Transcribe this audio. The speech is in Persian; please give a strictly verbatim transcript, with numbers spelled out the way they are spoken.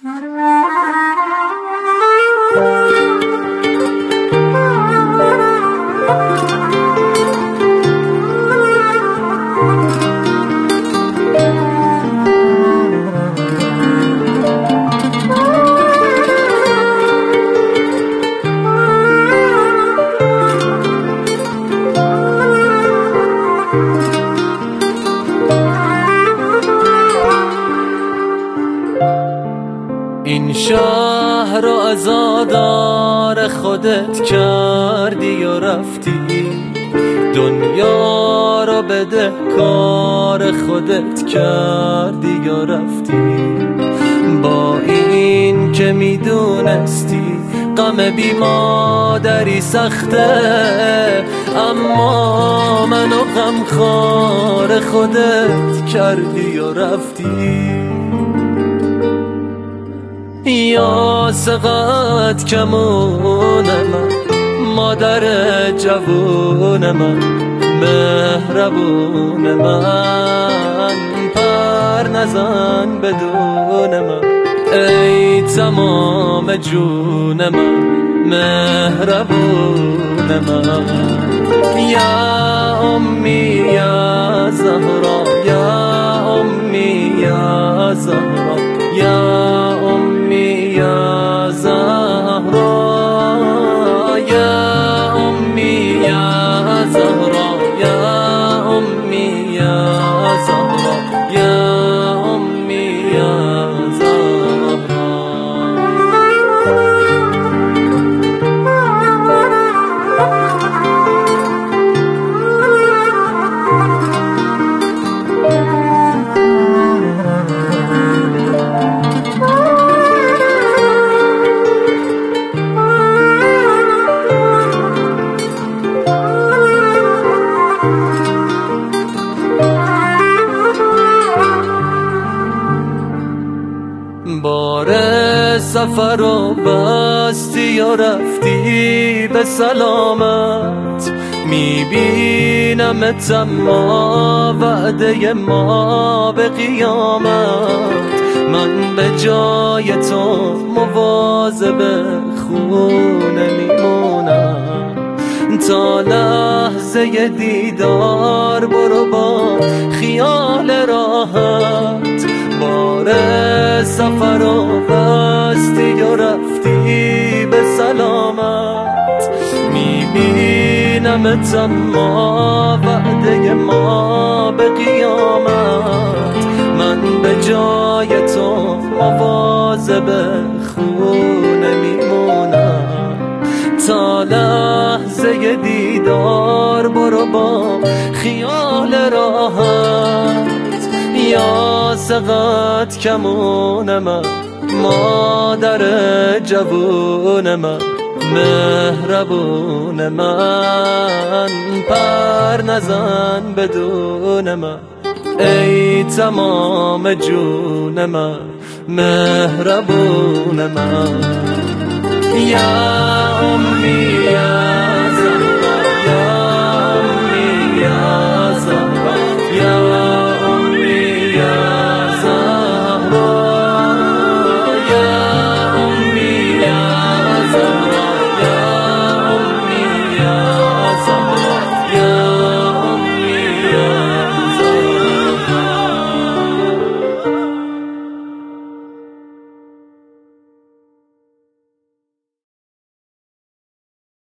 این شهر رو عزادار خودت کردی و رفتی، دنیا رو بده کار خودت کردی و رفتی. با این که میدونستی غم بی مادری سخته، اما منو غمخوار خودت کردی و رفتی. یا سقط کمون من، مادر جوون من، مهربون من، پر نزن بدون من، ای تمام جون من، مهربون من. یا امی یا زهرا، یا امی یا زهرا، یا امی یا زهرا، یا امی یا زهرا، یا امی یا زهرا، یا امی یا بار سفر و بستی و رفتی به سلامت، میبینمت اما وعده ما به قیامت. من به جای تو مواظب خونه میمونم، تا لحظه دیدار برو با خیال راحت. بار سفر و بستی و رفتی به سلامت، میبینمت اما وعده ما به قیامت. من به جای تو مواظب خونه میمونم، تا لحظه دیدار برو با خیال راحت. یا سقط کمون من، مادر جوون من، مهربون من، پر نزن بدون من، ای تمام جون من، مهربون من. یا امی یا